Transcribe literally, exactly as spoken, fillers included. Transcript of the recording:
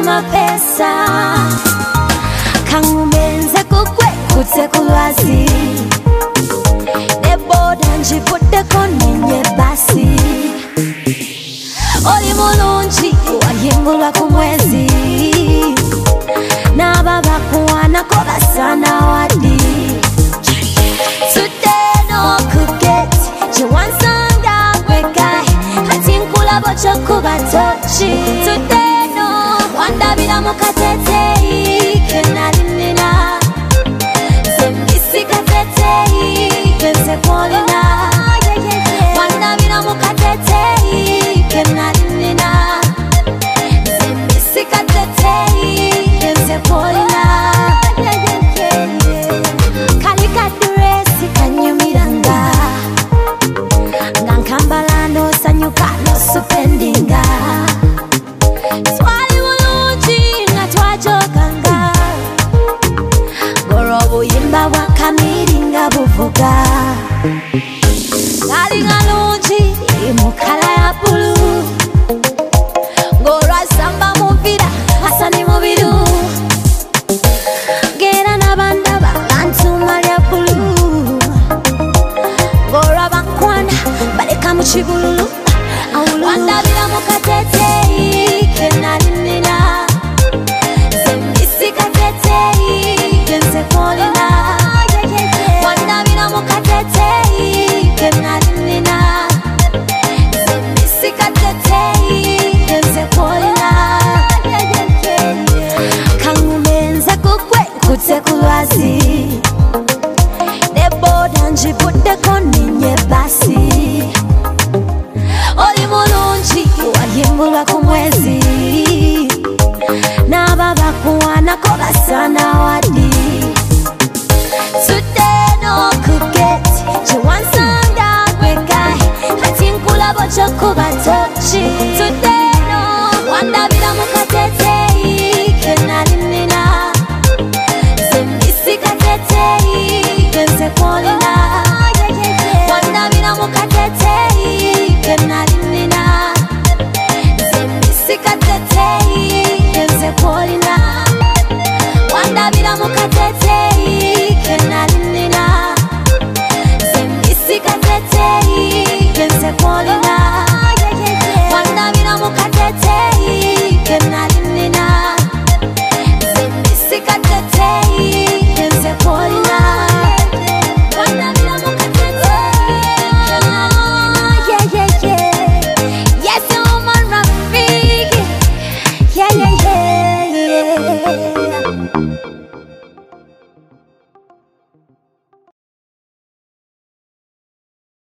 mapesa kangumenze kukwe kutse kulwazi neboda njivuddeko nenye basi oli mulungi wayimbulwa ku mwezi n'ababa kuwanako basana wadi Today no kuget chiwansanga kwekai kati nkulabo chokuba tochi Today no wandabira mukateteyi kenalinina zembisi kateteyi kenze kwolina wandabira mukateteyi kenalinina zembisi kateteyi kenze kwolina kalikaduresi kanyumiranga ngankambala nosanyuka nosupendinga twali bulungi nga twajoganga ngolwo obuyimba bwa kamiri nga buvuga ngali ngalungi mu kala ya bulu ngolwo asamba muvira asani mubiru ngera nabandaba bantuma lya bulu ngolwo abakwana baleka mu kibululu wandabira mukateteyi kenalinina zembisi kateteyi kenze kwolina wandabira mukateteyi kenalinina zembisi kateteyi kenze kwolina kangumenze kukwe kutse kulwazi neboda njivuddeko nenye basi oli mulungi wayimbulwa ku mwezi n'ababa kuwanako basana